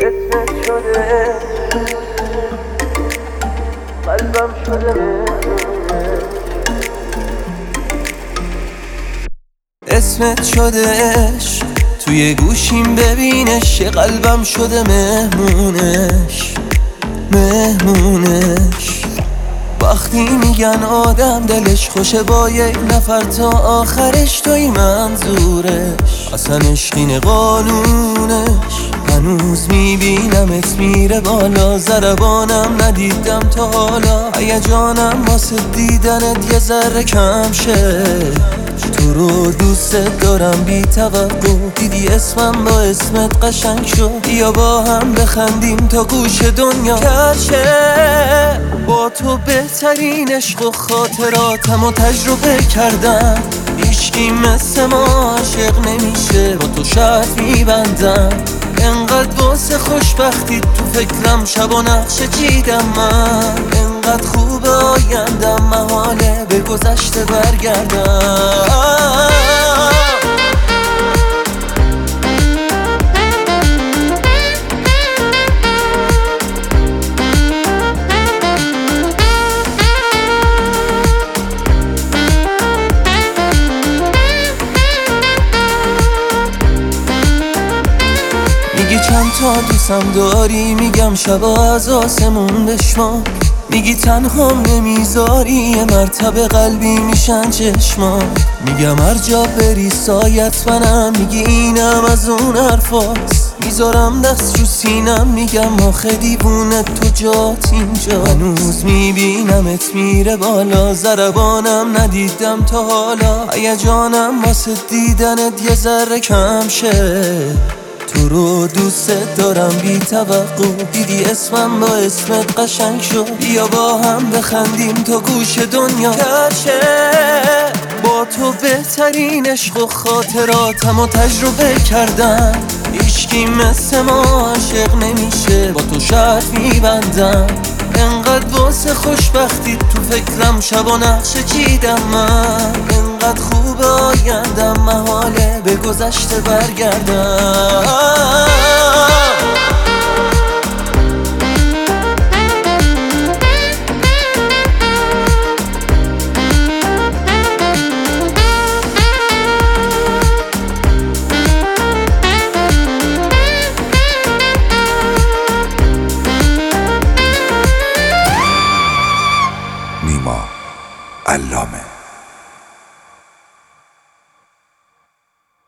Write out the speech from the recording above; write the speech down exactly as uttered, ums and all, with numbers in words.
اسمت شده قلبم شده اسمت شدهش توی گوشیم ببینش قلبم شده مهمونش مهمونش وقتی میگن آدم دلش خوشه با یک نفر تا آخرش توی منظورش اصلا عشقین قانونش هنوز میبینمت میره بالا ضربانم ندیدم تا حالا هیجانم واسه دیدنت یه ذره کم شه تو رو دوست دارم بی توقع دیدی اسمم با اسمت قشنگ شد یا با هم بخندیم تا گوش دنیا کرشه با تو بهترین عشق و خاطراتم و تجربه کردم هیچکی مثل ما عاشق نمیشه با تو شرط میبندم انقدر واسه خوشبختی تو فکرم شب و نقشه چیدم من انقدر خوب آیندم محاله به گذشته برگردم میگی چند تا دوستم داری میگم شبا از آسمون بشمار میگی تنهام نمیذاری یه مرتبه قلبی میشن چشمان میگم هر جا بری سایت منم میگی اینم از اون حرفاست میذارم دست رو سینم میگم آخه دیوونه تو جات اینجا هنوز میبینمت میره بالا ضربانم ندیدم تا حالا هیجانم واسه دیدنت یه ذره کم شه تو رو دوست دارم بی توقع دیدی اسمم با اسمت قشنگ شد بیا با هم بخندیم تا گوش دنیا کرشه با تو بهترین عشق و خاطراتم و تجربه کردم هیچکی مثل ما عاشق نمیشه با تو شرط میبندم انقدر واسه خوشبختی تو فکرم شب و نقشه چیدم من انقدر خوب آیندم محاله به گذشته برگردم